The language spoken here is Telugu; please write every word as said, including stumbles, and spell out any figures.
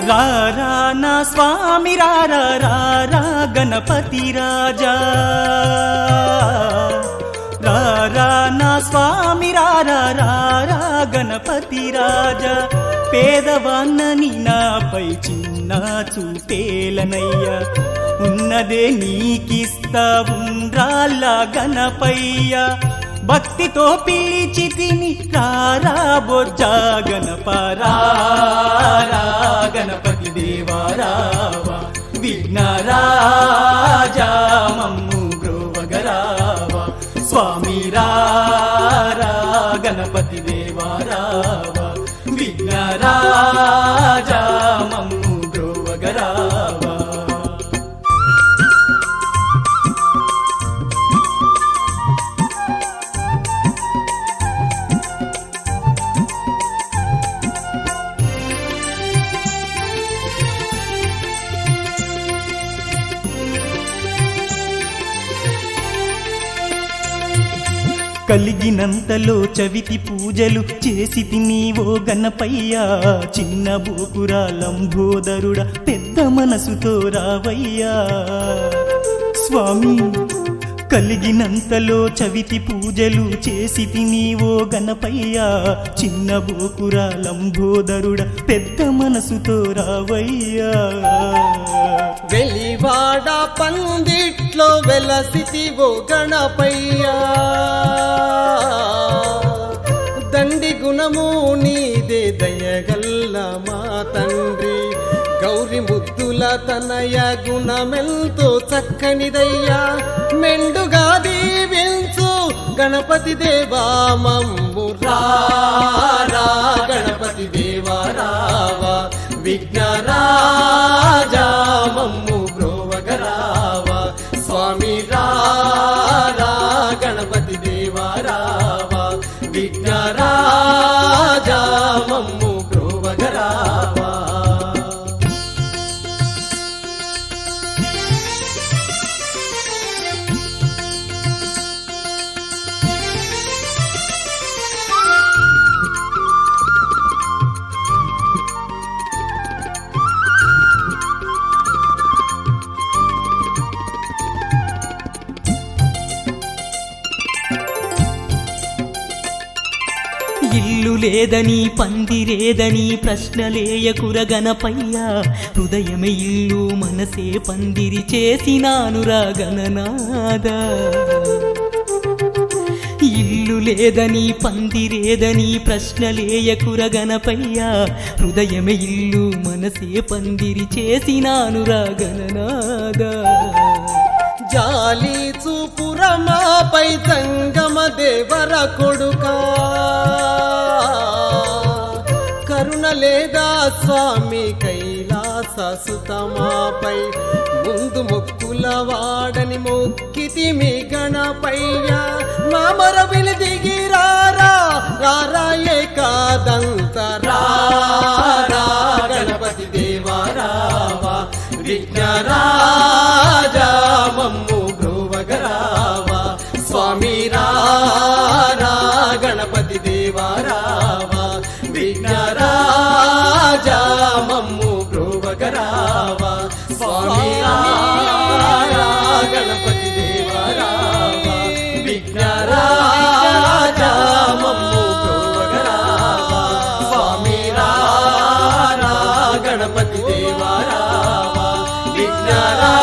రారా నా స్వామి రారా రారా గణపతి రాజా రారా నా స్వామి రారా రారా గణపతి రాజా పేదవాన్నని నాపై చిన్న చూపేలనయ్యా ఉన్నదే నీకిస్తా ఉండ్రాళ్ళ గణపయ్యా భక్తితో పిలిచి తిని రారా బొజ్జా గణపరా గణపతి దేవా రావా విఘ్నరాజా మమ్ము బ్రోవగరావా స్వామి రారా గణపతి దేవా రావా విఘ్నరాజా మమ్ము బ్రోవగరావా కలిగినంతలో చవితి పూజలు చేసి తినీవో గణపయ్యా చిన్న బోకురా లంబోదరుడా పెద్ద మనసుతో రావయ్యా స్వామి కలిగినంతలో చవితి పూజలు చేసి తినీవో గణపయ్యా చిన్న బోకురా లంబోదరుడా పెద్ద మనసుతో రావయ్యా వెలివాడ పందిట్లో వెలసితివో గణపయ్యా దండి గుణము నీదే దయగల్ల మా తండ్రి గౌరి ముద్దుల తనయ గుణమెంతో చక్కనిదయ్యా మెండుగా దీవించు గణపతి దేవా మమ్ము రారా గణపతి దేవా రావా విఘ్నరాజా మమ్ము బ్రోవగరావా స్వామి రారా గణపతి దేవా రావా విఘ్నరాజా మమ్ము బ్రోవగరావా ఇల్లు లేదని పందిరేదని ప్రశ్నలేయకుర గణపయ్యా హృదయమే ఇల్లు మనసే పందిరి చేసినానురా గణనాదా ఇల్లు లేదని పందిరేదని ప్రశ్నలేయకుర గణపయ్యా హృదయమే ఇల్లు మనసే పందిరి చేసినానురా గణనాదా జాలి చూపురమాపై జంగమ దేవర కొడుకా కరుణ లేదా స్వామి కైలాస సుతమాపై ముందు మొక్కుల వాడని మొక్కితి మీ గణపయ్యా మామరవిలి దిగి రారా రారా ఏకాదంత రారా గణపతి దేవా రావా విఘ్నరాజా మమ్ము బ్రోవగరావా స్వామి రారా గణపతి దేవా రావా విఘ్నరాజా మమ్ము బ్రోవగరావా స్వామి రారా గణపతి దేవా రావా విఘ్నరాజా మమ్ము బ్రోవగరావా స్వామి రారా గణపతి దేవా రావా విఘ్నరా